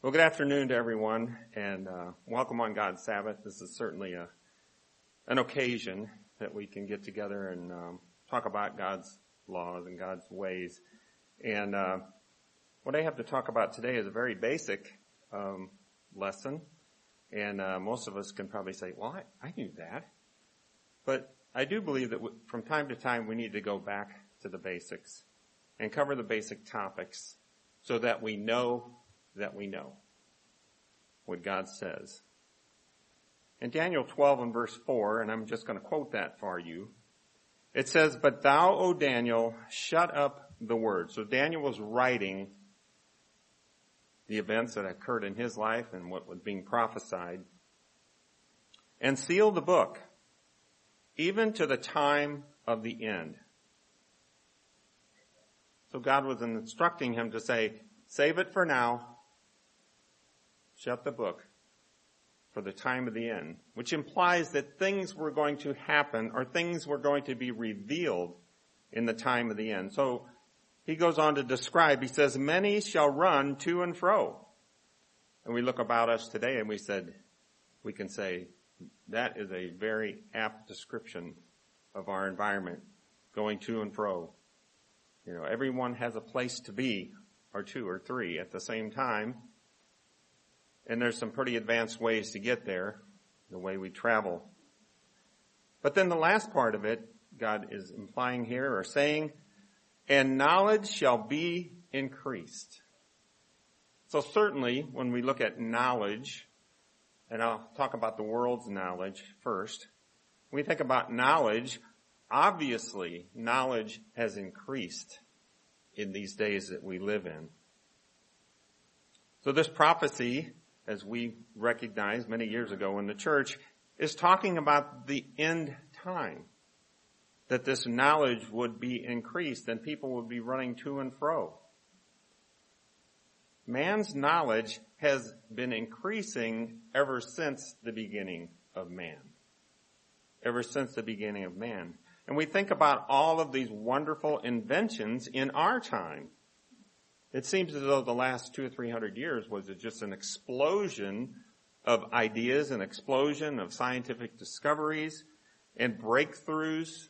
Well, good afternoon to everyone, and welcome on God's Sabbath. This is certainly an occasion that we can get together and talk about God's laws and God's ways. And what I have to talk about today is a very basic lesson, and most of us can probably say, well, I knew that. But I do believe that from time to time we need to go back to the basics and cover the basic topics so that we know what God says. In Daniel 12 and verse 4, and I'm just going to quote that for you, it says, "But thou, O Daniel, shut up the word." So Daniel was writing the events that occurred in his life and what was being prophesied. "And seal the book, even to the time of the end." So God was instructing him to say, save it for now. Shut the book for the time of the end, which implies that things were going to happen or things were going to be revealed in the time of the end. So he goes on to describe, he says, "Many shall run to and fro." And we look about us today and we can say that is a very apt description of our environment, going to and fro. You know, everyone has a place to be, or two or three at the same time. And there's some pretty advanced ways to get there, the way we travel. But then the last part of it, God is implying here or saying, "And knowledge shall be increased." So certainly when we look at knowledge, and I'll talk about the world's knowledge first, when we think about knowledge, obviously knowledge has increased in these days that we live in. So this prophecy, as we recognized many years ago in the church, is talking about the end time. That this knowledge would be increased and people would be running to and fro. Man's knowledge has been increasing ever since the beginning of man. Ever since the beginning of man. And we think about all of these wonderful inventions in our time. It seems as though the last 200 or 300 years was just an explosion of ideas, an explosion of scientific discoveries and breakthroughs.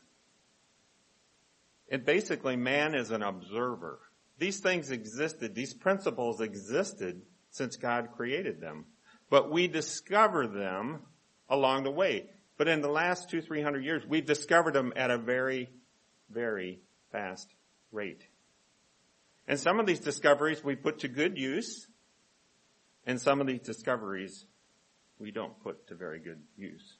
And basically, man is an observer. These things existed, these principles existed since God created them. But we discover them along the way. But in the last 200 or 300 years, we've discovered them at a very, very fast rate. And some of these discoveries we put to good use, and some of these discoveries we don't put to very good use.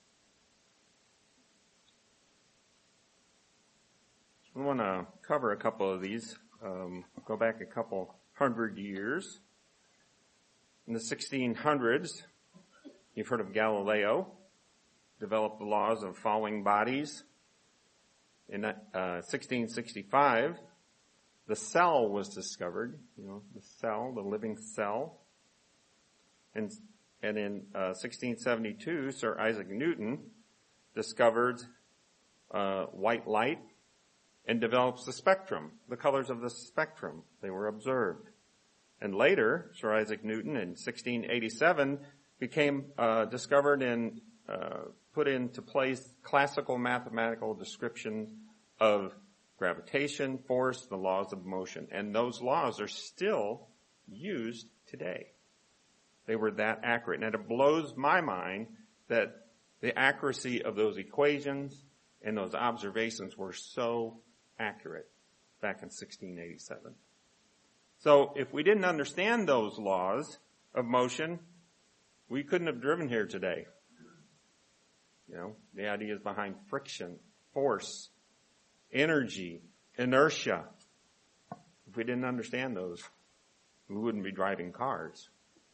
I want to cover a couple of these, go back a couple hundred years. In the 1600s, you've heard of Galileo, developed the laws of falling bodies. In 1665, the cell was discovered, the cell, the living cell. And in 1672, Sir Isaac Newton discovered white light and develops the spectrum, the colors of the spectrum. They were observed. And later, Sir Isaac Newton in 1687 became discovered and put into place classical mathematical description of gravitation, force, the laws of motion. And those laws are still used today. They were that accurate. And it blows my mind that the accuracy of those equations and those observations were so accurate back in 1687. So if we didn't understand those laws of motion, we couldn't have driven here today. The ideas behind friction, force, energy, inertia. If we didn't understand those, we wouldn't be driving cars.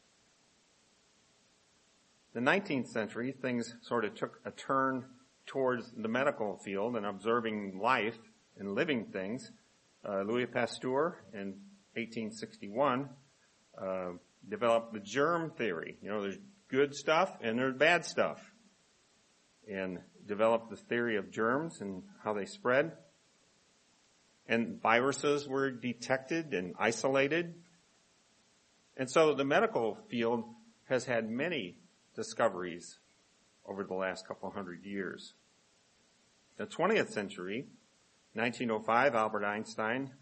The 19th century, things sort of took a turn towards the medical field and observing life and living things. Louis Pasteur in 1861 developed the germ theory. There's good stuff and there's bad stuff. And developed the theory of germs and how they spread. And viruses were detected and isolated. And so the medical field has had many discoveries over the last couple hundred years. The 20th century, 1905, Albert Einstein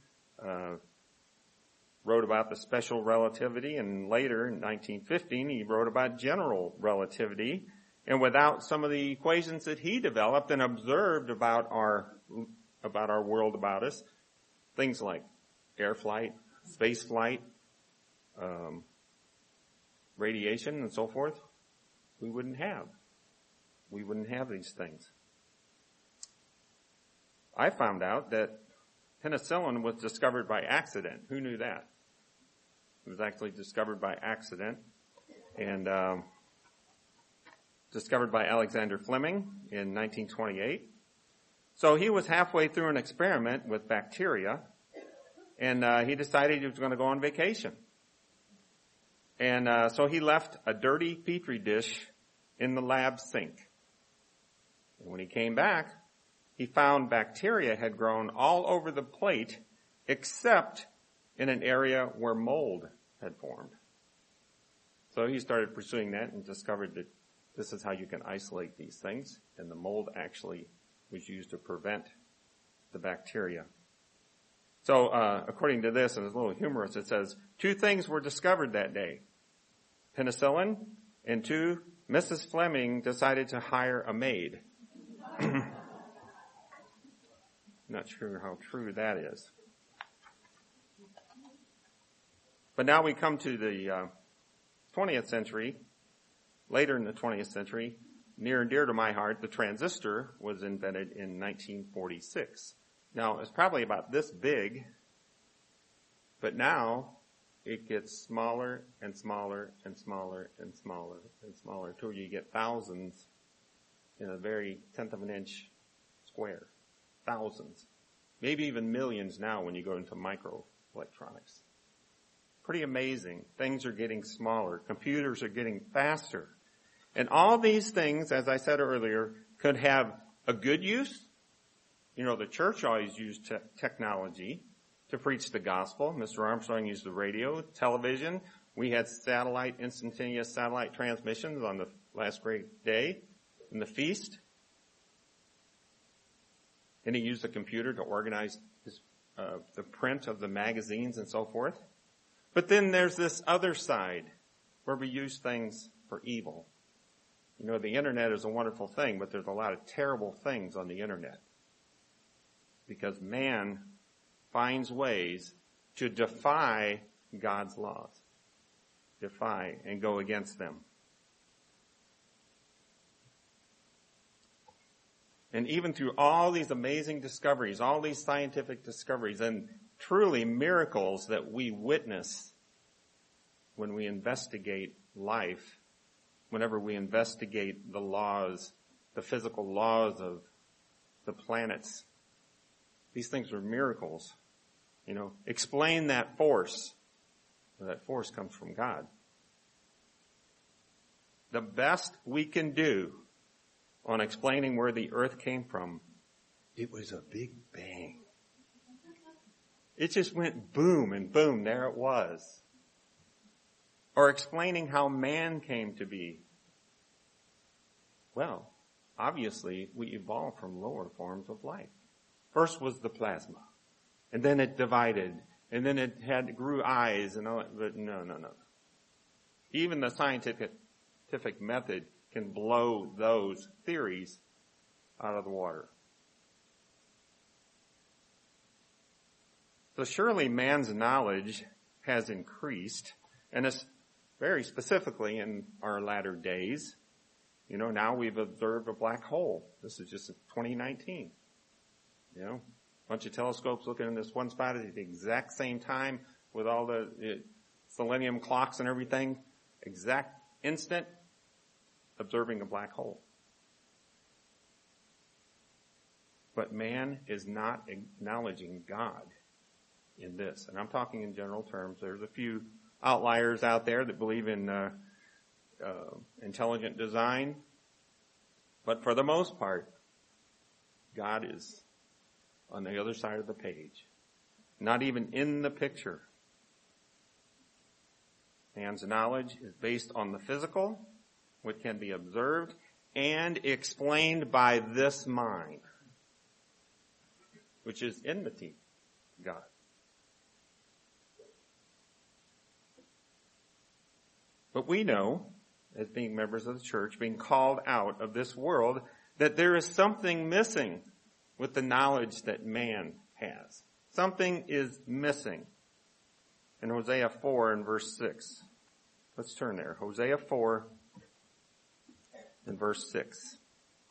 wrote about the special relativity, and later in 1915 he wrote about general relativity. And without some of the equations that he developed and observed about our world about us, things like air flight, space flight, radiation and so forth, we wouldn't have these things. I found out that penicillin was discovered by accident. Who knew that? It was actually discovered by accident, and discovered by Alexander Fleming in 1928. So he was halfway through an experiment with bacteria, and he decided he was going to go on vacation. And so he left a dirty petri dish in the lab sink. And when he came back, he found bacteria had grown all over the plate except in an area where mold had formed. So he started pursuing that and discovered that this is how you can isolate these things, and the mold actually was used to prevent the bacteria. So according to this, and it's a little humorous, it says, 2 things were discovered that day. Penicillin, and 2, Mrs. Fleming decided to hire a maid. Not sure how true that is. But now we come to the 20th century. Later in the 20th century, near and dear to my heart, the transistor was invented in 1946. Now, it's probably about this big, but now it gets smaller and smaller and smaller and smaller and smaller until you get thousands in a very tenth of an inch square. Thousands. Maybe even millions now when you go into microelectronics. Pretty amazing. Things are getting smaller. Computers are getting faster. And all these things, as I said earlier, could have a good use. You know, the church always used technology to preach the gospel. Mr. Armstrong used the radio, television. We had instantaneous satellite transmissions on the last great day in the feast. And he used the computer to organize the print of the magazines and so forth. But then there's this other side where we use things for evil. You know, the internet is a wonderful thing, but there's a lot of terrible things on the internet. Because man finds ways to defy God's laws. Defy and go against them. And even through all these amazing discoveries, all these scientific discoveries, and truly miracles that we witness when we investigate life, whenever we investigate the laws, the physical laws of the planets, these things are miracles. You know, explain that force. That force comes from God. The best we can do on explaining where the earth came from, it was a big bang. It just went boom and boom, there it was. Or explaining how man came to be. Well, obviously we evolved from lower forms of life. First was the plasma, and then it divided, and then it grew eyes and all that, but no. Even the scientific method can blow those theories out of the water. So surely man's knowledge has increased, and it's very specifically in our latter days. You know, now we've observed a black hole. This is just 2019. You know, a bunch of telescopes looking in this one spot at the exact same time with all the selenium clocks and everything. Exact instant observing a black hole. But man is not acknowledging God in this. And I'm talking in general terms. There's a few outliers out there that believe in intelligent design. But for the most part, God is on the other side of the page. Not even in the picture. Man's knowledge is based on the physical, what can be observed, and explained by this mind, which is enmity to God. But we know, as being members of the church, being called out of this world, that there is something missing with the knowledge that man has. Something is missing. In Hosea 4 and verse 6. Let's turn there. Hosea 4 and verse 6.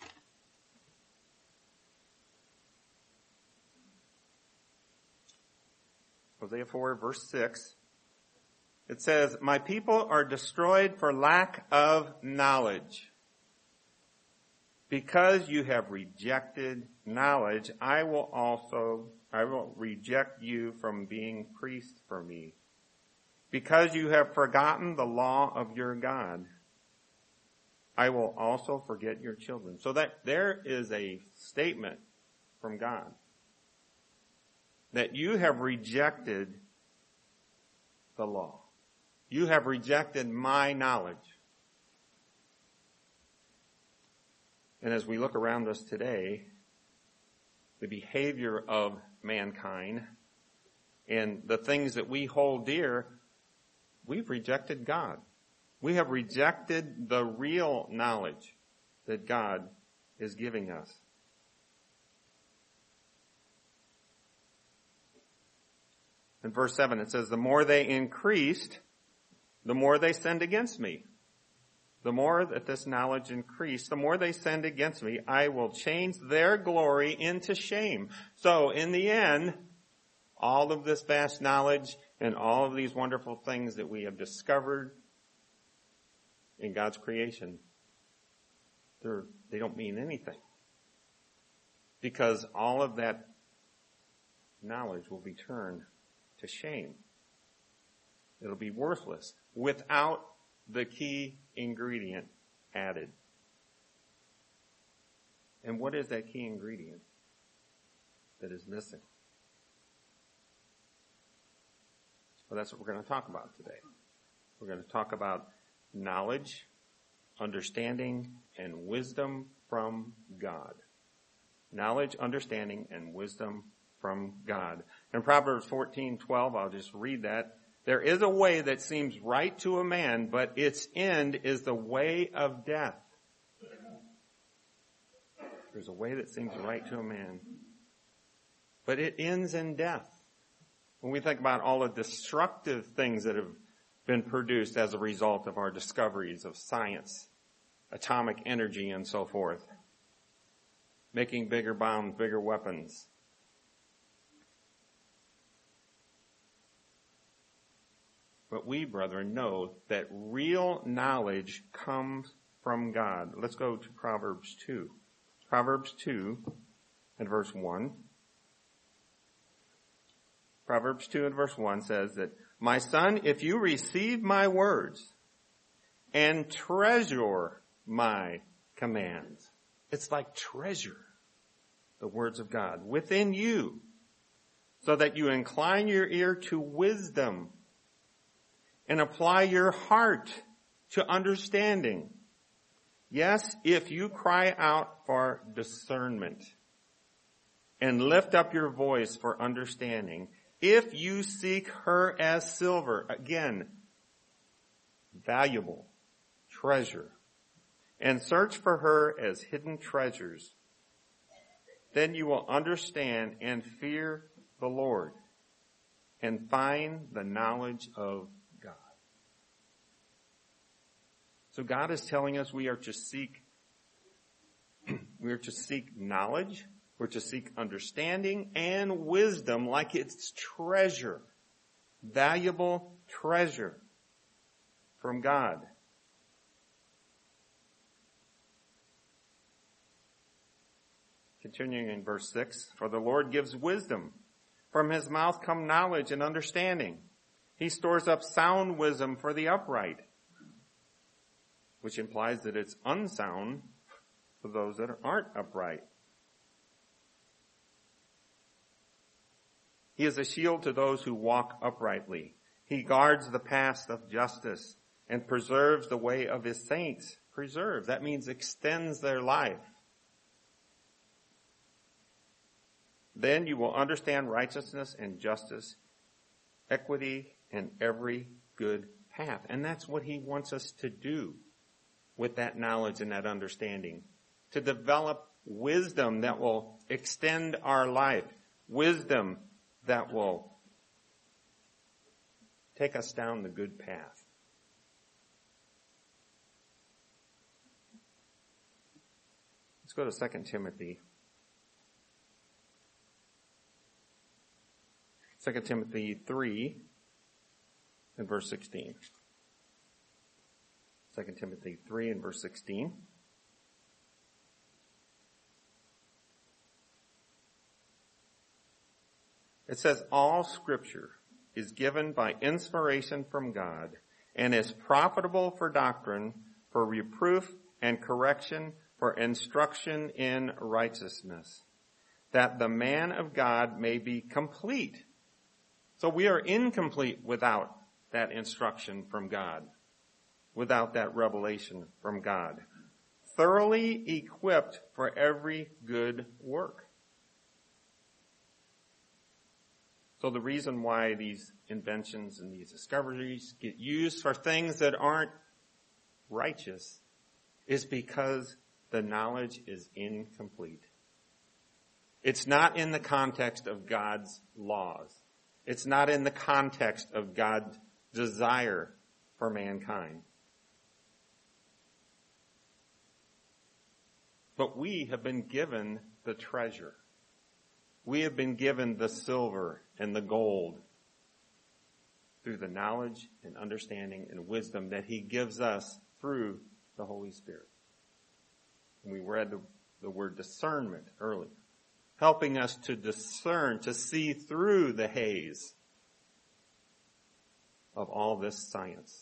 Hosea 4 verse 6. It says, "My people are destroyed for lack of knowledge. Because you have rejected knowledge, I will reject you from being priest for me. Because you have forgotten the law of your God, I will also forget your children." So that there is a statement from God that you have rejected the law. You have rejected my knowledge. And as we look around us today, the behavior of mankind and the things that we hold dear, we've rejected God. We have rejected the real knowledge that God is giving us. In verse 7 it says, "The more they increased, the more they sinned against me. The more that this knowledge increased, the more they sinned against me. I will change their glory into shame." So in the end, all of this vast knowledge and all of these wonderful things that we have discovered in God's creation, they don't mean anything. Because all of that knowledge will be turned to shame. It'll be worthless without the key ingredient added. And what is that key ingredient that is missing? Well, that's what we're going to talk about today. We're going to talk about knowledge, understanding, and wisdom from God. Knowledge, understanding, and wisdom from God. In Proverbs 14:12, I'll just read that. "There is a way that seems right to a man, but its end is the way of death." There's a way that seems right to a man, but it ends in death. When we think about all the destructive things that have been produced as a result of our discoveries of science, atomic energy, and so forth, making bigger bombs, bigger weapons. But we, brethren, know that real knowledge comes from God. Let's go to Proverbs 2. Proverbs 2 and verse 1. Proverbs 2 and verse 1 says that, "My son, if you receive my words and treasure my commands." It's like treasure the words of God within you, so that you incline your ear to wisdom and apply your heart to understanding. Yes, if you cry out for discernment and lift up your voice for understanding, if you seek her as silver, again, valuable treasure, and search for her as hidden treasures, then you will understand and fear the Lord and find the knowledge of God. So God is telling us we are to seek knowledge, we're to seek understanding and wisdom like it's treasure, valuable treasure from God. Continuing in verse 6, "For the Lord gives wisdom. From his mouth come knowledge and understanding. He stores up sound wisdom for the upright," which implies that it's unsound for those that aren't upright. "He is a shield to those who walk uprightly, He guards the path of justice and preserves the way of his saints. Preserve, that means extends their life. Then you will understand righteousness and justice, equity, and every good path. And that's what he wants us to do with that knowledge and that understanding. To develop wisdom that will extend our life. Wisdom that will take us down the good path. Let's go to 2 Timothy. 2 Timothy 3 and verse 16. 2 Timothy 3 and verse 16. It says, all scripture is given by inspiration from God and is profitable for doctrine, for reproof and correction, for instruction in righteousness, that the man of God may be complete. So we are incomplete without that instruction from God, without that revelation from God. Thoroughly equipped for every good work. So the reason why these inventions and these discoveries get used for things that aren't righteous is because the knowledge is incomplete. It's not in the context of God's laws. It's not in the context of God's desire for mankind. But we have been given the treasure. We have been given the silver and the gold through the knowledge and understanding and wisdom that he gives us through the Holy Spirit. And we read the word discernment earlier, helping us to discern, to see through the haze of all this science.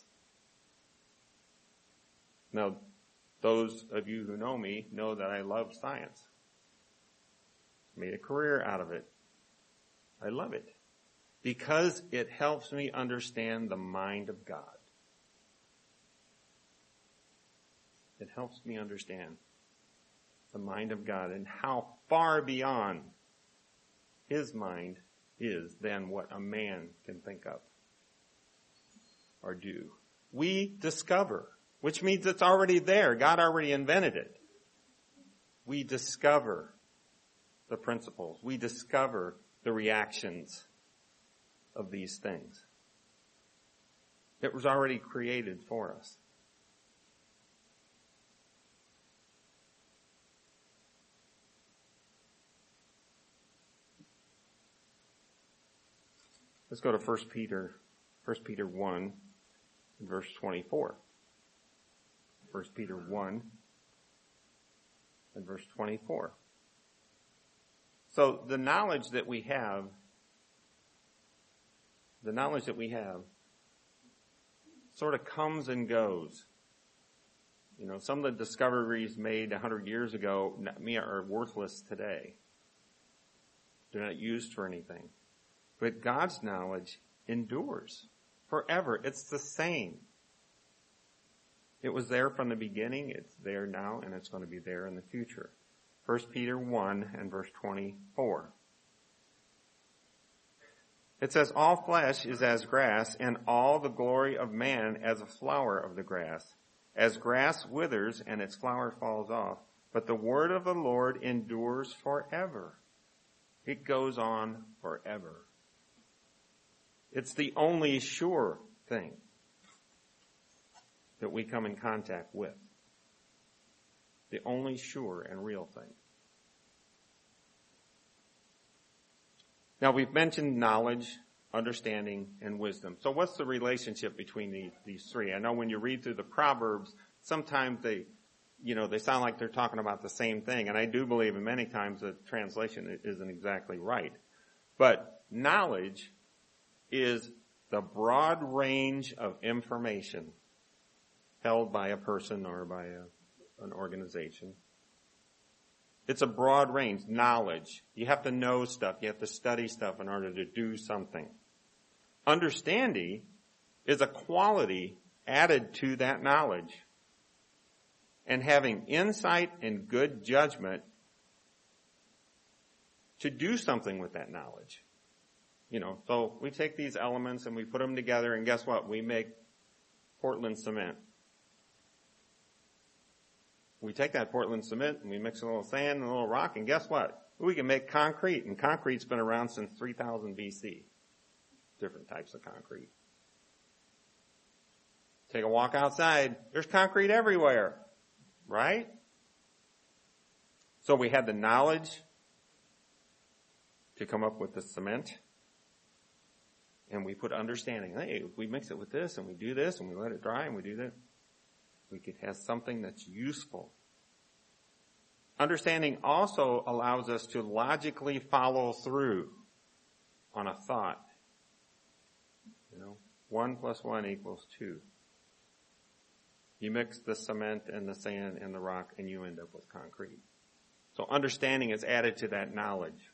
Now, those of you who know me know that I love science. Made a career out of it. I love it because it helps me understand the mind of God. It helps me understand the mind of God and how far beyond his mind is than what a man can think of or do. We discover, which means it's already there. God already invented it. We discover the principles. We discover the reactions of these things. It was already created for us. Let's go to 1 Peter 1, verse 24. 1 Peter 1 and verse 24. So the knowledge that we have sort of comes and goes. You know, some of the discoveries made 100 years ago are worthless today. They're not used for anything. But God's knowledge endures forever. It's the same. It was there from the beginning, it's there now, and it's going to be there in the future. 1 Peter 1 and verse 24. It says, all flesh is as grass, and all the glory of man as a flower of the grass. As grass withers and its flower falls off, but the word of the Lord endures forever. It goes on forever. It's the only sure thing that we come in contact with. The only sure and real thing. Now we've mentioned knowledge, understanding, and wisdom. So what's the relationship between these three? I know when you read through the Proverbs, sometimes they sound like they're talking about the same thing. And I do believe in many times the translation isn't exactly right. But knowledge is the broad range of information held by a person or by an organization. It's a broad range. Knowledge. You have to know stuff. You have to study stuff in order to do something. Understanding is a quality added to that knowledge. And having insight and good judgment to do something with that knowledge. So we take these elements and we put them together, and guess what? We make Portland cement. We take that Portland cement and we mix a little sand and a little rock, and guess what? We can make concrete, and concrete's been around since 3000 BC. Different types of concrete. Take a walk outside, there's concrete everywhere, right? So we had the knowledge to come up with the cement, and we put understanding. Hey, if we mix it with this and we do this and we let it dry and we do that, we could have something that's useful. Understanding also allows us to logically follow through on a thought. 1 + 1 = 2. You mix the cement and the sand and the rock and you end up with concrete. So understanding is added to that knowledge.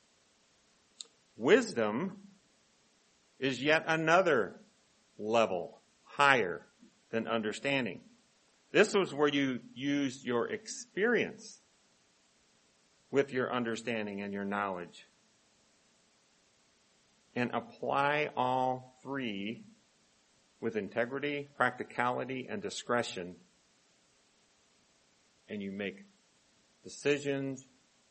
Wisdom is yet another level higher than understanding. This was where you use your experience with your understanding and your knowledge and apply all three with integrity, practicality, and discretion. And you make decisions.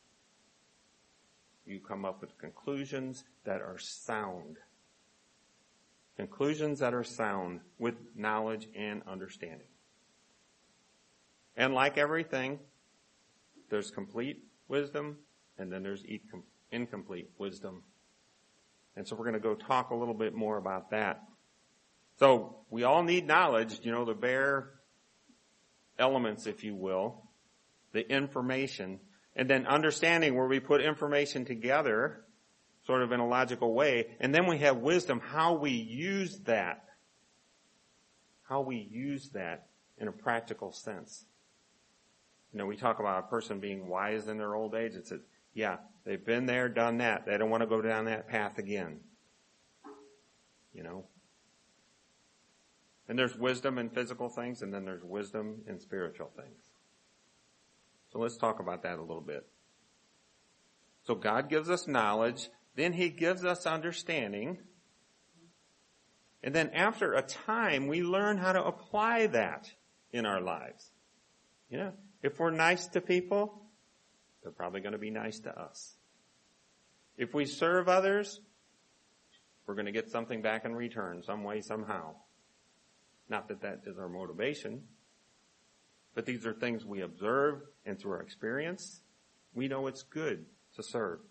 You come up with conclusions that are sound. Conclusions that are sound with knowledge and understanding. And like everything, there's complete wisdom and then there's incomplete wisdom. And so we're going to go talk a little bit more about that. So we all need knowledge, the bare elements, if you will, the information, and then understanding where we put information together sort of in a logical way. And then we have wisdom, how we use that in a practical sense. We talk about a person being wise in their old age. It's they've been there, done that. They don't want to go down that path again. And there's wisdom in physical things, and then there's wisdom in spiritual things. So let's talk about that a little bit. So God gives us knowledge, then He gives us understanding, and then after a time, we learn how to apply that in our lives. If we're nice to people, they're probably going to be nice to us. If we serve others, we're going to get something back in return, some way, somehow. Not that that is our motivation, but these are things we observe, and through our experience, we know it's good to serve.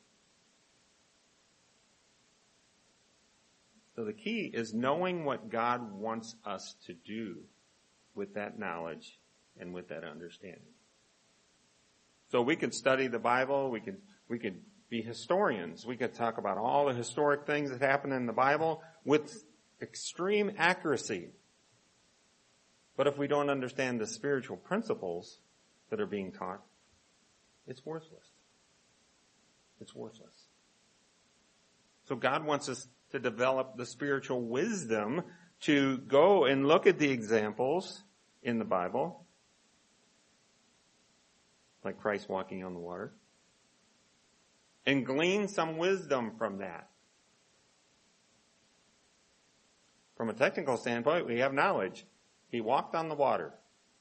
So the key is knowing what God wants us to do with that knowledge and with that understanding. So we could study the Bible, we could be historians, we could talk about all the historic things that happen in the Bible with extreme accuracy. But if we don't understand the spiritual principles that are being taught, it's worthless. It's worthless. So God wants us to develop the spiritual wisdom to go and look at the examples in the Bible, like Christ walking on the water, and glean some wisdom from that. From a technical standpoint, we have knowledge. He walked on the water.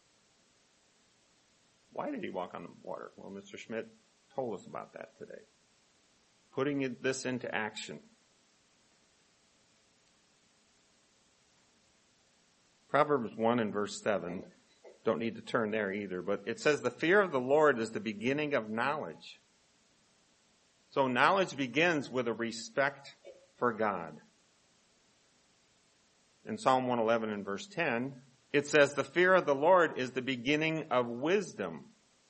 Why did he walk on the water? Well, Mr. Schmidt told us about that today. Putting this into action. Proverbs 1 and verse 7. Don't need to turn there either, but it says the fear of the Lord is the beginning of knowledge. So knowledge begins with a respect for God. In Psalm 111 and verse 10, it says the fear of the Lord is the beginning of wisdom.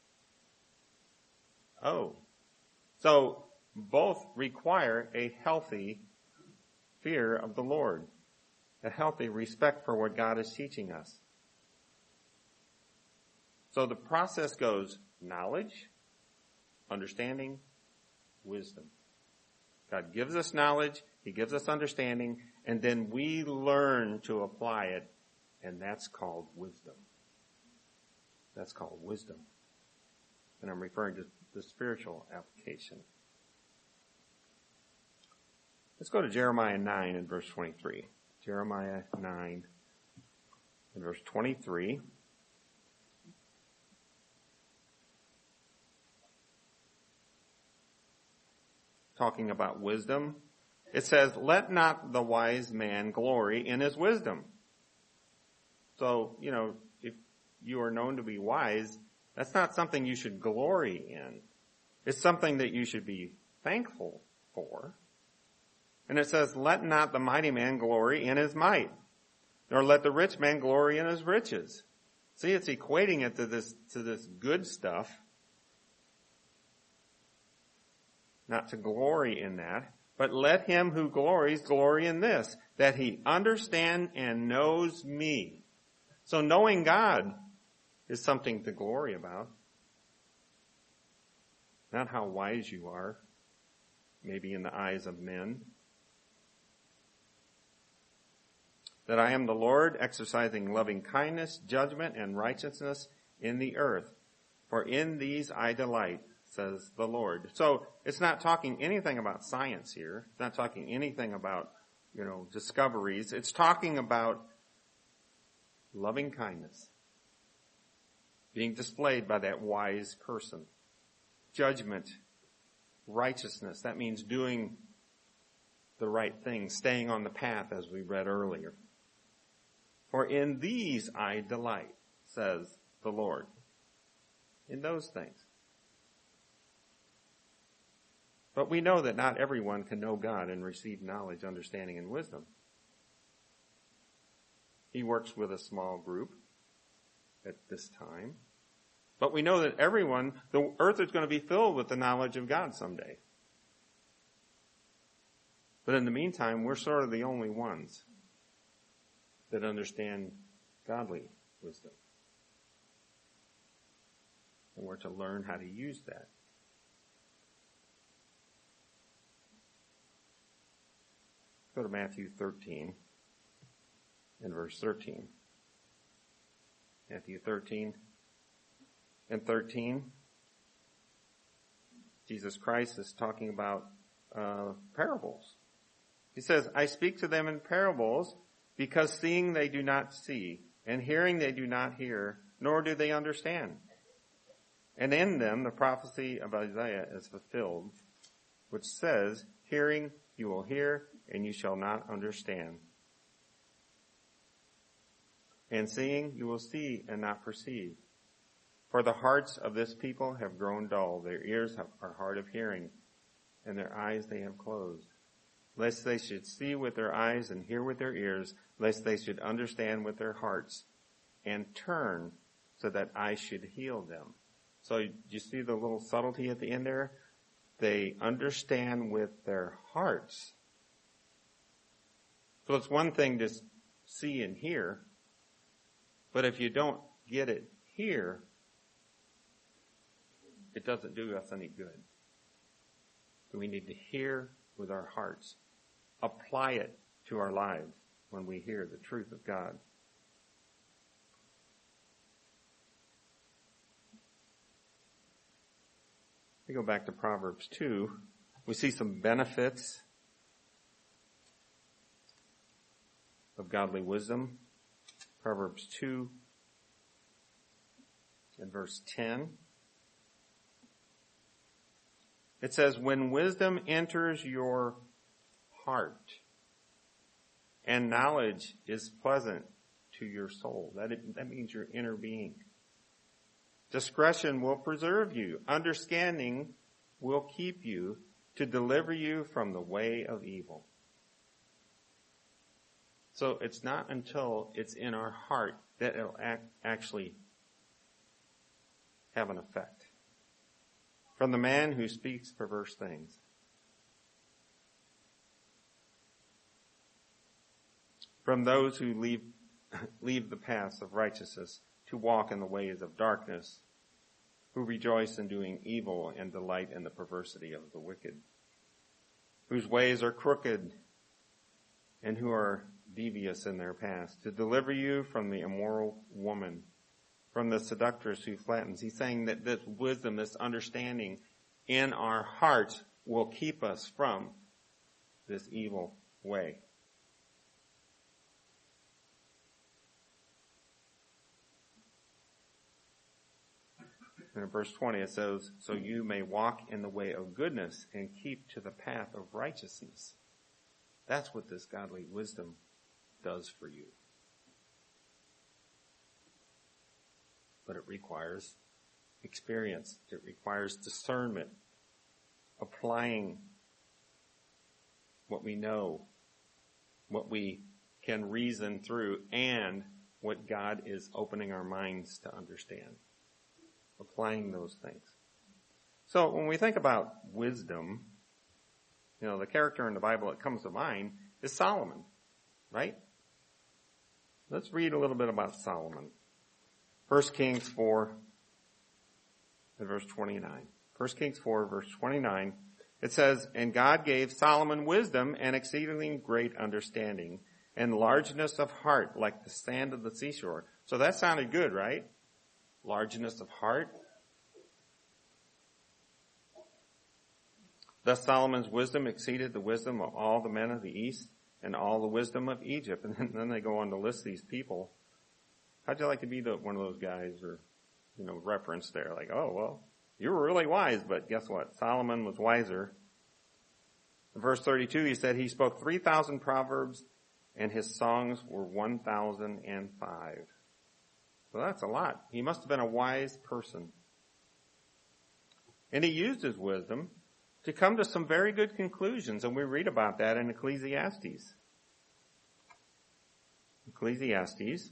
So both require a healthy fear of the Lord, a healthy respect for what God is teaching us. So the process goes knowledge, understanding, wisdom. God gives us knowledge, He gives us understanding, And then we learn to apply it, and that's called wisdom. That's called wisdom. And I'm referring to the spiritual application. Let's go to Jeremiah 9 and verse 23. Jeremiah 9 and verse 23. Talking about wisdom. It says, let not the wise man glory in his wisdom. So, if you are known to be wise, that's not something you should glory in. It's something that you should be thankful for. And it says, let not the mighty man glory in his might, nor let the rich man glory in his riches. See, it's equating it to this good stuff. Not to glory in that, but let him who glories glory in this, that he understand and knows me. So knowing God is something to glory about. Not how wise you are, maybe in the eyes of men. That I am the Lord, exercising loving kindness, judgment, and righteousness in the earth. For in these I delight, says the Lord. So it's not talking anything about science here. It's not talking anything about, discoveries. It's talking about loving kindness being displayed by that wise person. Judgment, righteousness. That means doing the right thing, staying on the path as we read earlier. For in these I delight, says the Lord. In those things. But we know that not everyone can know God and receive knowledge, understanding, and wisdom. He works with a small group at this time. But we know that the earth is going to be filled with the knowledge of God someday. But in the meantime, we're sort of the only ones that understand godly wisdom. And we're to learn how to use that. Go to Matthew 13 and verse 13. Matthew 13 and 13. Jesus Christ is talking about parables. He says, I speak to them in parables because seeing they do not see, and hearing they do not hear, nor do they understand. And in them the prophecy of Isaiah is fulfilled, which says, hearing you will hear, and you shall not understand. And seeing you will see and not perceive. For the hearts of this people have grown dull, their ears are hard of hearing, and their eyes they have closed. Lest they should see with their eyes and hear with their ears, lest they should understand with their hearts, and turn so that I should heal them. So you see the little subtlety at the end there? They understand with their hearts. So it's one thing to see and hear, but if you don't get it here, it doesn't do us any good. So we need to hear with our hearts. Apply it to our lives when we hear the truth of God. We go back to Proverbs 2. We see some benefits of godly wisdom. Proverbs 2 and verse 10. It says, when wisdom enters your heart and knowledge is pleasant to your soul. That means your inner being. Discretion will preserve you. Understanding will keep you to deliver you from the way of evil. So it's not until it's in our heart that it'll actually have an effect. From the man who speaks perverse things. From those who leave the paths of righteousness to walk in the ways of darkness, who rejoice in doing evil and delight in the perversity of the wicked, whose ways are crooked, and who are devious in their past, to deliver you from the immoral woman, from the seductress who flattens. He's saying that this wisdom, this understanding in our hearts will keep us from this evil way. And in verse 20 it says, so you may walk in the way of goodness and keep to the path of righteousness. That's what this godly wisdom does for you. But it requires experience. It requires discernment, applying what we know, what we can reason through, and what God is opening our minds to understand. Applying those things. So when we think about wisdom, the character in the Bible that comes to mind is Solomon, right? Let's read a little bit about Solomon. 1 Kings 4 and verse 29. 1 Kings 4 verse 29. It says, and God gave Solomon wisdom and exceedingly great understanding and largeness of heart like the sand of the seashore. So that sounded good, right? Largeness of heart. Thus Solomon's wisdom exceeded the wisdom of all the men of the east and all the wisdom of Egypt. And then they go on to list these people. How'd you like to be one of those guys or, referenced there? Like, oh, well, you were really wise, but guess what? Solomon was wiser. In verse 32, he said he spoke 3,000 proverbs and his songs were 1,005. So that's a lot. He must have been a wise person. And he used his wisdom to come to some very good conclusions, and we read about that in Ecclesiastes. Ecclesiastes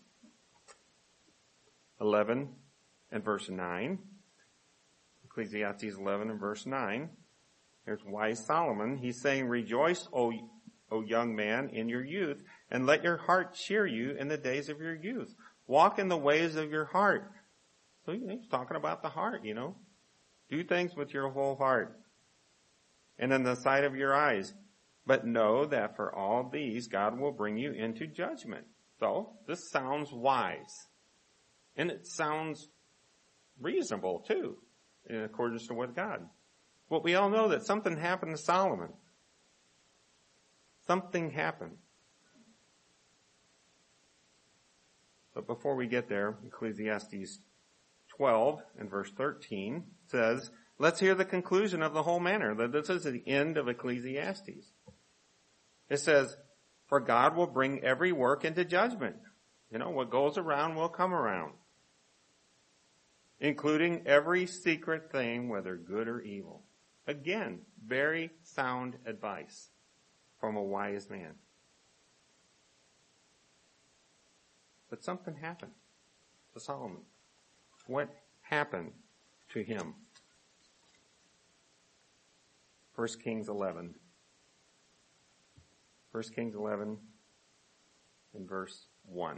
11 and verse 9. Ecclesiastes 11 and verse 9. There's wise Solomon. He's saying, rejoice, O young man, in your youth, and let your heart cheer you in the days of your youth. Walk in the ways of your heart. So he's talking about the heart, Do things with your whole heart and in the sight of your eyes. But know that for all these, God will bring you into judgment. So this sounds wise. And it sounds reasonable, too, in accordance to with God. But we all know that something happened to Solomon. Something happened. But before we get there, Ecclesiastes 12 and verse 13 says, let's hear the conclusion of the whole matter. This is the end of Ecclesiastes. It says, for God will bring every work into judgment. What goes around will come around. Including every secret thing, whether good or evil. Again, very sound advice from a wise man. But something happened to Solomon. What happened to him? 1 Kings 11. 1 Kings 11 and verse 1.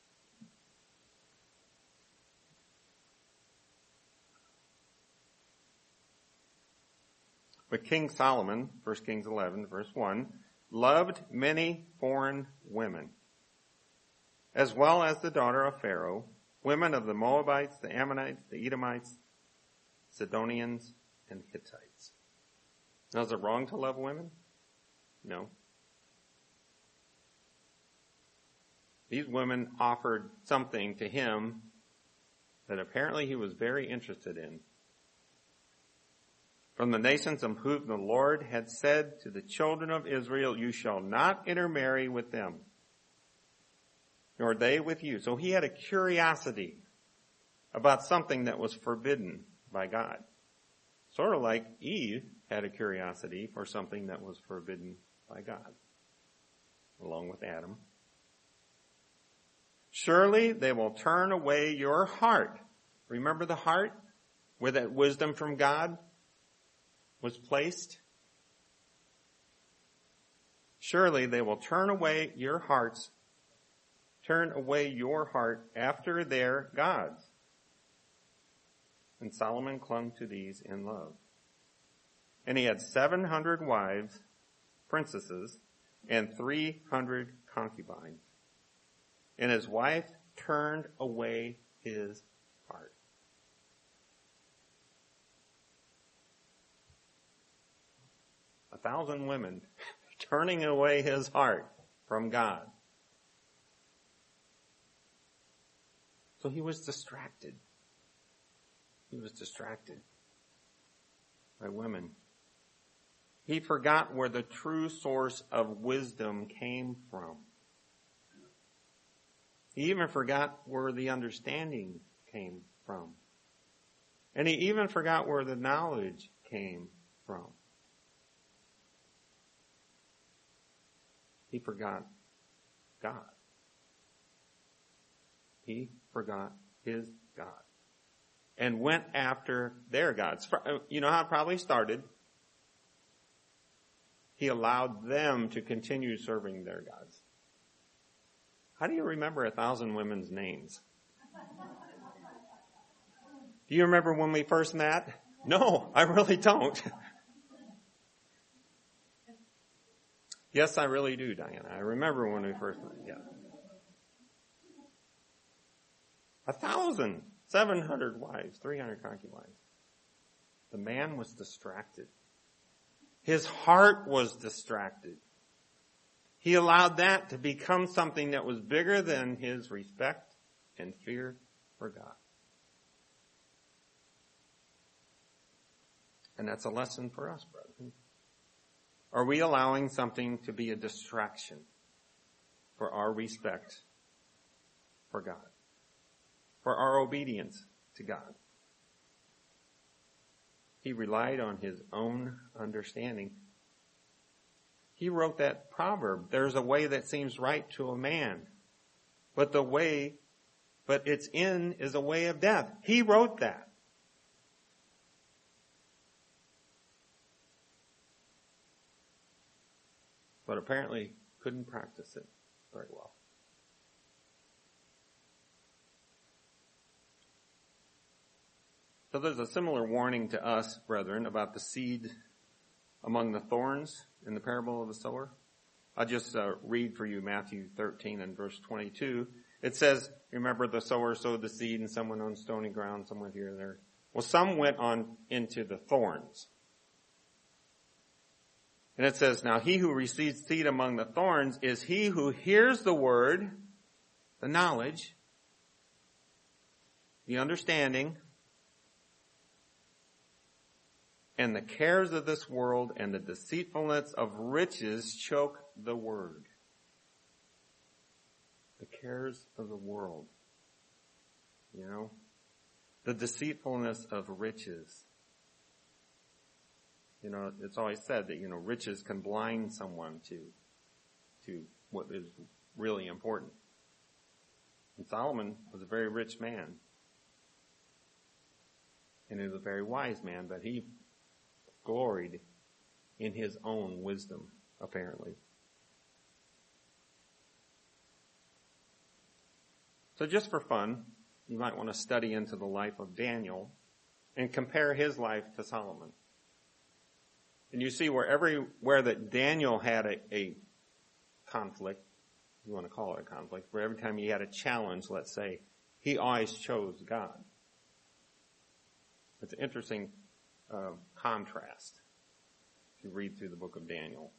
But King Solomon, 1 Kings 11, verse 1, loved many foreign women, as well as the daughter of Pharaoh, women of the Moabites, the Ammonites, the Edomites, Sidonians, and Hittites. Now, is it wrong to love women? No. These women offered something to him that apparently he was very interested in. From the nations of whom the Lord had said to the children of Israel, you shall not intermarry with them, nor they with you. So he had a curiosity about something that was forbidden by God. Sort of like Eve had a curiosity for something that was forbidden by God, along with Adam. Surely they will turn away your heart. Remember the heart where that wisdom from God was placed? Surely they will turn away your heart after their gods. And Solomon clung to these in love. And he had 700 wives, princesses, and 300 concubines. And his wife turned away his heart. A 1,000 women turning away his heart from God. So he was distracted. He was distracted by women. He forgot where the true source of wisdom came from. He even forgot where the understanding came from. And he even forgot where the knowledge came from. He forgot God. He forgot his God. And went after their gods. You know how it probably started? He allowed them to continue serving their gods. How do you remember 1,000 women's names? Do you remember when we first met? No, I really don't. Yes, I really do, Diana. I remember when we first met. Yeah. 1,700 wives, 300 concubines. The man was distracted. His heart was distracted. He allowed that to become something that was bigger than his respect and fear for God. And that's a lesson for us, brethren. Are we allowing something to be a distraction for our respect for God? For our obedience to God? He relied on his own understanding. He wrote that proverb, there's a way that seems right to a man, but its end is a way of death. He wrote that. But apparently couldn't practice it very well. So there's a similar warning to us, brethren, about the seed among the thorns in the parable of the sower. I'll just read for you Matthew 13 and verse 22. It says, remember the sower sowed the seed and some went on stony ground, some went here and there. Well, some went on into the thorns. And it says, now he who receives seed among the thorns is he who hears the word, the knowledge, the understanding, and the cares of this world and the deceitfulness of riches choke the word. The cares of the world. You know? The deceitfulness of riches. You know, it's always said that, riches can blind someone to what is really important. And Solomon was a very rich man. And he was a very wise man, but he gloried in his own wisdom, apparently. So just for fun, you might want to study into the life of Daniel and compare his life to Solomon. And you see where everywhere that Daniel had a conflict, you want to call it a conflict, where every time he had a challenge, let's say, he always chose God. It's an interesting contrast if you read through the book of Daniel.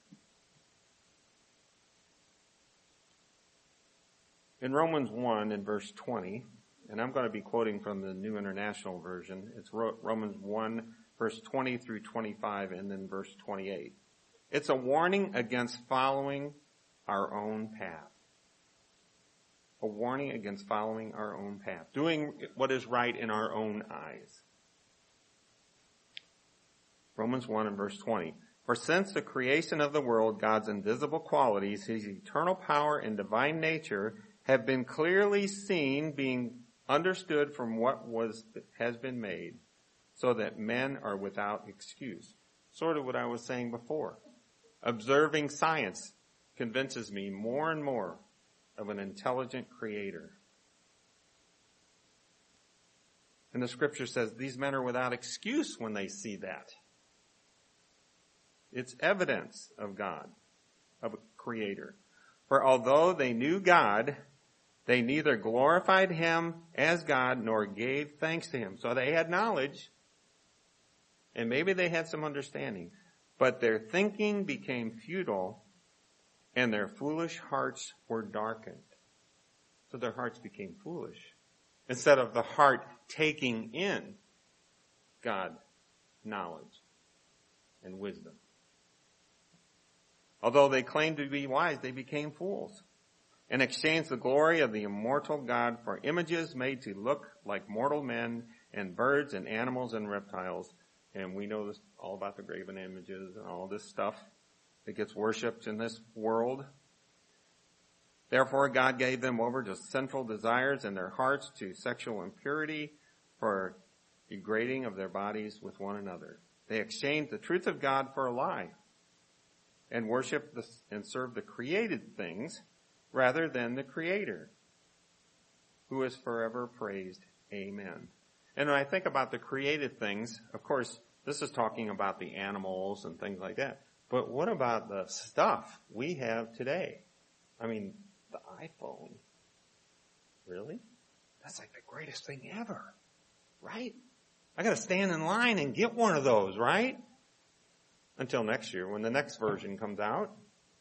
In Romans 1 in verse 20, and I'm going to be quoting from the New International Version, it's Romans 1 verse 20 through 25, and then verse 28. It's a warning against following our own path. A warning against following our own path. Doing what is right in our own eyes. Romans 1 and verse 20. For since the creation of the world, God's invisible qualities, his eternal power and divine nature have been clearly seen, being understood from what has been made, so that men are without excuse. Sort of what I was saying before. Observing science convinces me more and more of an intelligent creator. And the scripture says these men are without excuse when they see that. It's evidence of God. of a creator. For although they knew God, they neither glorified him as God nor gave thanks to him. So they had knowledge, and maybe they had some understanding, but their thinking became futile, and their foolish hearts were darkened. So their hearts became foolish, instead of the heart taking in God, knowledge, and wisdom. Although they claimed to be wise, they became fools and exchanged the glory of the immortal God for images made to look like mortal men and birds and animals and reptiles. And we know this all about the graven images and all this stuff that gets worshipped in this world. Therefore, God gave them over to sinful desires in their hearts, to sexual impurity, for degrading of their bodies with one another. They exchanged the truth of God for a lie and worshiped and served the created things rather than the Creator, who is forever praised. Amen. And when I think about the created things, of course, this is talking about the animals and things like that. But what about the stuff we have today? I mean, the iPhone. Really? That's like the greatest thing ever, right? I gotta stand in line and get one of those, right? Until next year when the next version comes out.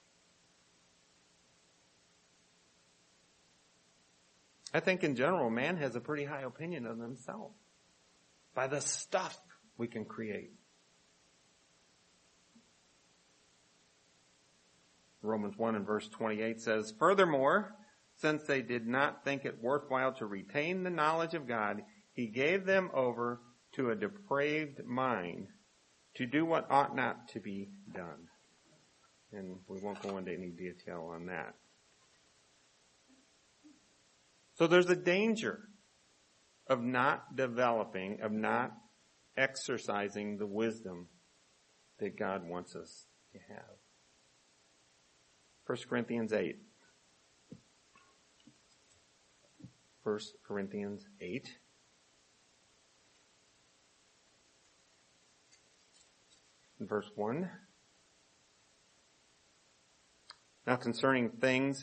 I think in general, man has a pretty high opinion of himself by the stuff we can create. Romans 1 and verse 28 says, furthermore, since they did not think it worthwhile to retain the knowledge of God, he gave them over to a depraved mind to do what ought not to be done. And we won't go into any detail on that. So there's a danger of not developing, of not exercising the wisdom that God wants us to have. 1 Corinthians 8. 1 Corinthians 8. Verse 1. Now concerning things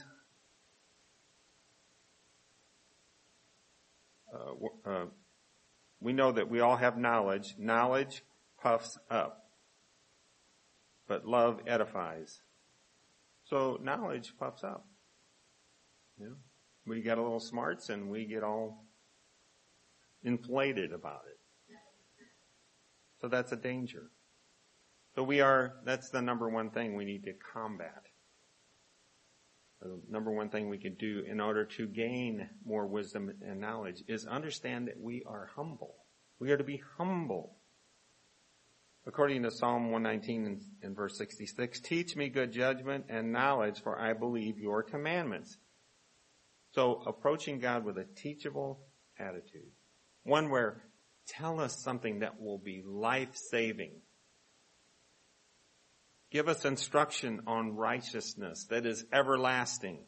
we know that we all have knowledge. Knowledge puffs up, but love edifies. So knowledge puffs up. You know, we get a little smarts and we get all inflated about it. So that's a danger. So that's the number one thing we need to combat. The number one thing we can do in order to gain more wisdom and knowledge is understand that we are humble. We are to be humble. According to Psalm 119 and verse 66, teach me good judgment and knowledge, for I believe your commandments. So approaching God with a teachable attitude. One where tell us something that will be life-saving. Give us instruction on righteousness that is everlasting.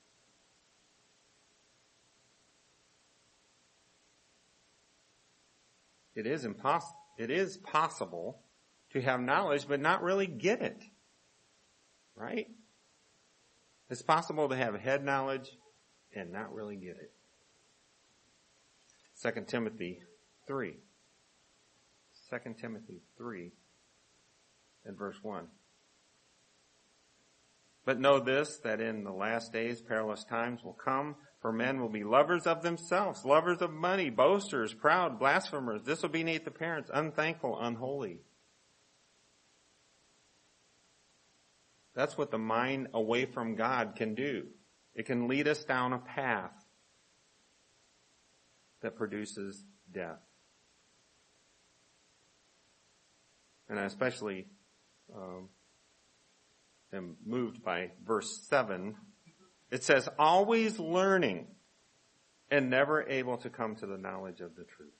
It is possible to have knowledge but not really get it. Right? It's possible to have head knowledge and not really get it. 2 Timothy 3. 2 Timothy 3 and verse 1. But know this, that in the last days perilous times will come, for men will be lovers of themselves, lovers of money, boasters, proud, blasphemers, disobedient to parents, unthankful, unholy. That's what the mind away from God can do. It can lead us down a path that produces death. And I especially am moved by verse 7. It says, always learning and never able to come to the knowledge of the truth.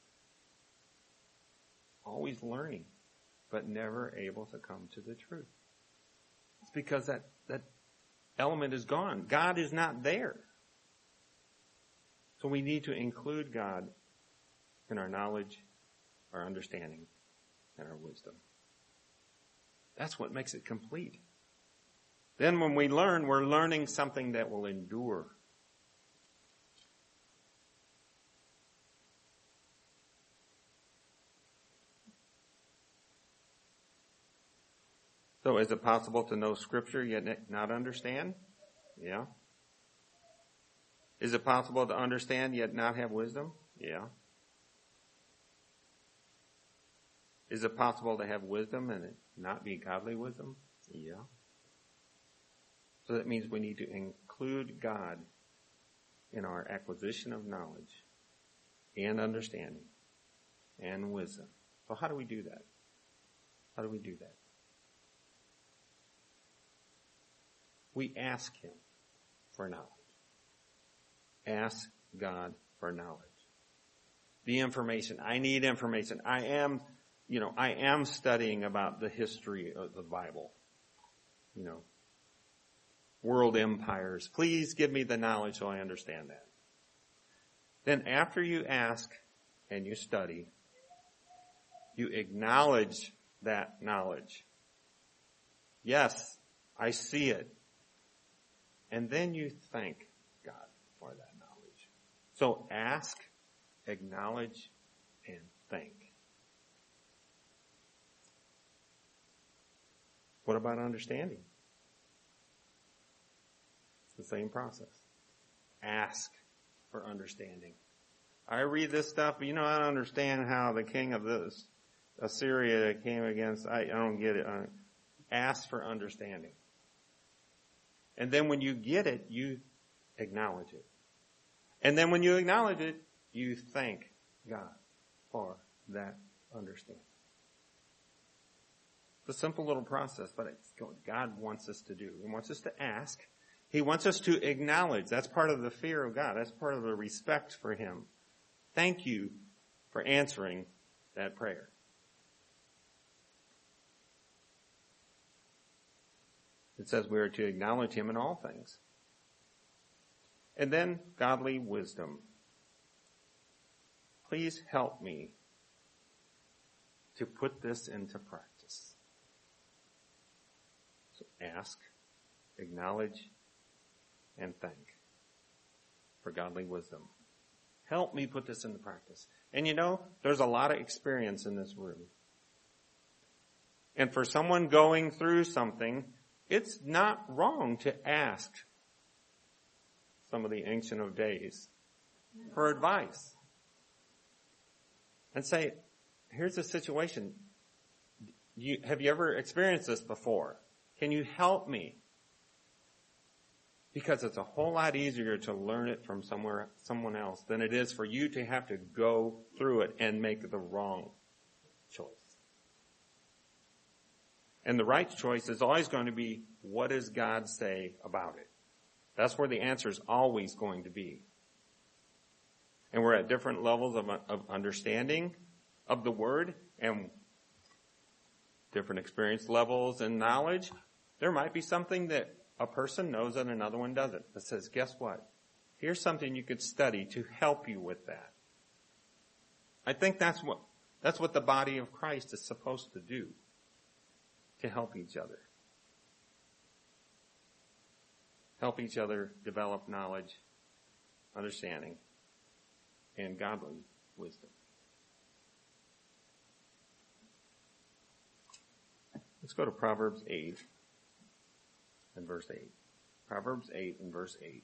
Always learning, but never able to come to the truth. It's because that element is gone. God is not there. So we need to include God in our knowledge, our understanding, and our wisdom. That's what makes it complete. Then when we learn, we're learning something that will endure. So is it possible to know Scripture yet not understand? Yeah. Is it possible to understand yet not have wisdom? Yeah. Is it possible to have wisdom and it not be godly wisdom? Yeah. So that means we need to include God in our acquisition of knowledge and understanding and wisdom. So how do we do that? How do we do that? We ask Him for knowledge. Ask God for knowledge. The information. I need information. I am studying about the history of the Bible. World empires. Please give me the knowledge so I understand that. Then after you ask and you study, you acknowledge that knowledge. Yes, I see it. And then you thank God for that knowledge. So ask, acknowledge, and thank. What about understanding? It's the same process. Ask for understanding. I read this stuff, but I don't understand how the king of this Assyria came against, I don't get it. Ask for understanding. And then when you get it, you acknowledge it. And then when you acknowledge it, you thank God for that understanding. It's a simple little process, but it's what God wants us to do. He wants us to ask. He wants us to acknowledge. That's part of the fear of God. That's part of the respect for Him. Thank you for answering that prayer. It says we are to acknowledge Him in all things. And then godly wisdom. Please help me to put this into practice. So ask, acknowledge, and thank for godly wisdom. Help me put this into practice. And there's a lot of experience in this room. And for someone going through something, it's not wrong to ask some of the Ancient of Days for advice. And say, here's the situation. Have you ever experienced this before? Can you help me? Because it's a whole lot easier to learn it from someone else than it is for you to have to go through it and make the wrong choice. And the right choice is always going to be, what does God say about it? That's where the answer is always going to be. And we're at different levels of understanding of the Word and different experience levels and knowledge. There might be something that a person knows and another one doesn't. That says, guess what? Here's something you could study to help you with that. I think that's what the body of Christ is supposed to do. To help each other. Help each other develop knowledge, understanding, and godly wisdom. Let's go to Proverbs 8 and verse 8. Proverbs 8 and verse 8.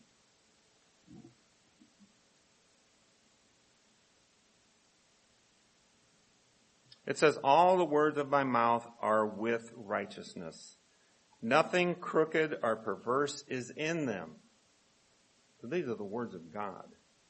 It says, all the words of my mouth are with righteousness. Nothing crooked or perverse is in them. So these are the words of God.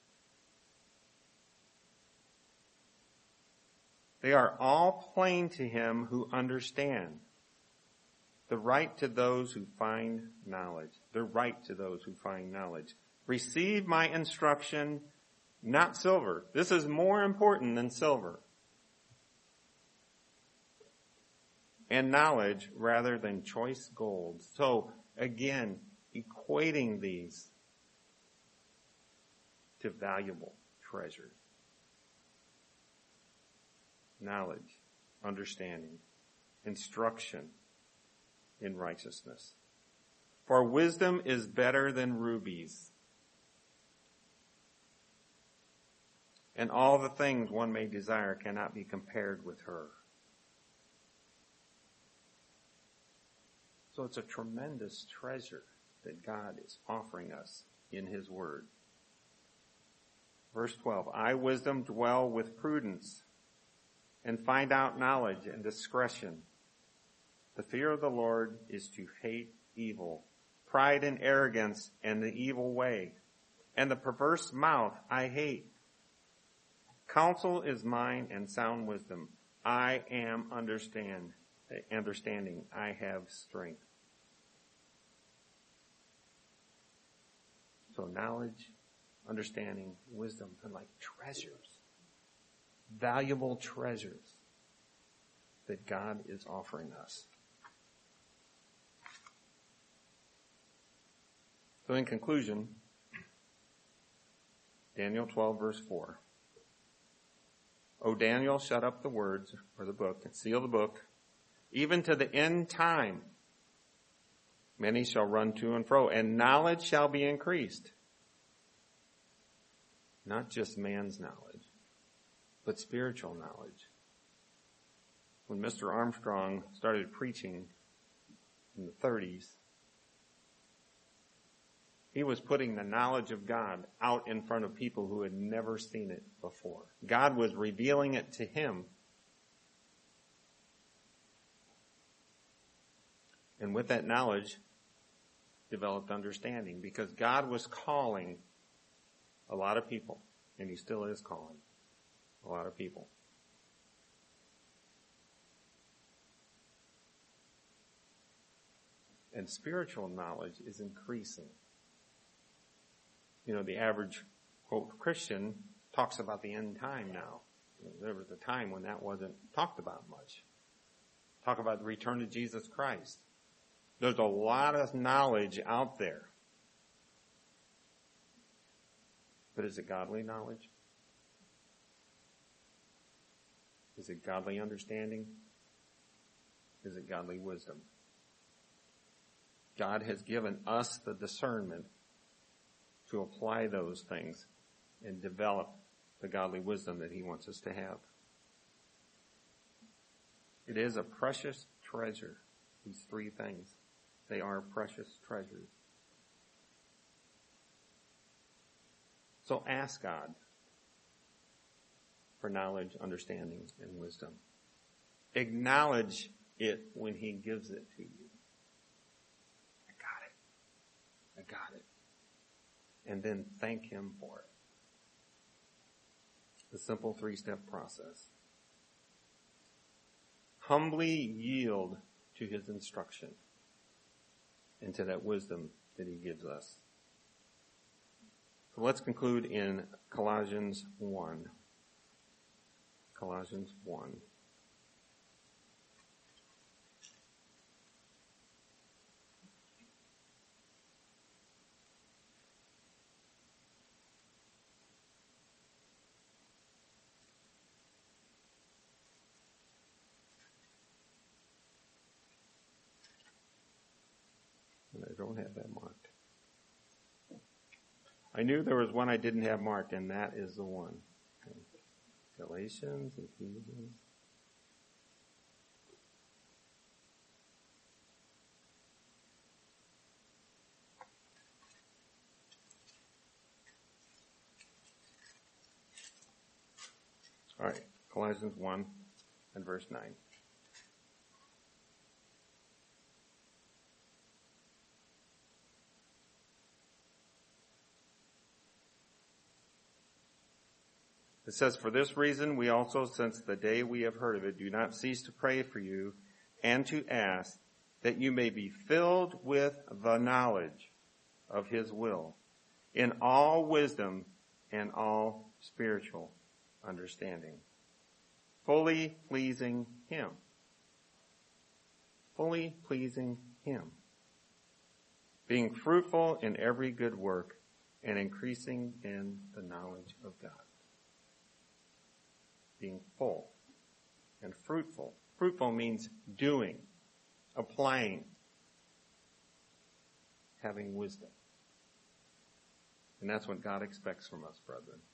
They are all plain to him who understand. The right to those who find knowledge. The right to those who find knowledge. Receive my instruction, not silver. This is more important than silver. And knowledge rather than choice gold. So again, equating these to valuable treasures. Knowledge, understanding, instruction in righteousness. For wisdom is better than rubies, and all the things one may desire cannot be compared with her. So it's a tremendous treasure that God is offering us in His Word. Verse 12, I, wisdom, dwell with prudence and find out knowledge and discretion. The fear of the Lord is to hate evil, pride and arrogance and the evil way, and the perverse mouth I hate. Counsel is mine and sound wisdom. I am understanding. I have strength. So knowledge, understanding, wisdom are like treasures, valuable treasures that God is offering us. So in conclusion, Daniel 12 verse 4. O Daniel, shut up the words, or the book, and seal the book, even to the end time. Many shall run to and fro, and knowledge shall be increased. Not just man's knowledge, but spiritual knowledge. When Mr. Armstrong started preaching in the 30s, he was putting the knowledge of God out in front of people who had never seen it before. God was revealing it to him. And with that knowledge, developed understanding, because God was calling a lot of people, and He still is calling a lot of people. And spiritual knowledge is increasing. You know, the average, quote, Christian talks about the end time now. There was a time when that wasn't talked about much. Talk about the return of Jesus Christ. There's a lot of knowledge out there. But is it godly knowledge? Is it godly understanding? Is it godly wisdom? God has given us the discernment to apply those things and develop the godly wisdom that He wants us to have. It is a precious treasure, these three things. They are precious treasures. So ask God for knowledge, understanding, and wisdom. Acknowledge it when He gives it to you. I got it. And then thank Him for it. The simple 3-step process. Humbly yield to His instruction and to that wisdom that He gives us. So let's conclude in Colossians 1. Colossians 1. I don't have that marked. I knew there was one I didn't have marked, and that is the one. Okay. Galatians, Ephesians. All right, Colossians 1 and verse 9. It says, for this reason we also, since the day we have heard of it, do not cease to pray for you and to ask that you may be filled with the knowledge of His will in all wisdom and all spiritual understanding, fully pleasing Him. Fully pleasing Him. Being fruitful in every good work and increasing in the knowledge of God. Being full and fruitful. Fruitful means doing, applying. having wisdom. And that's what God expects from us, brethren.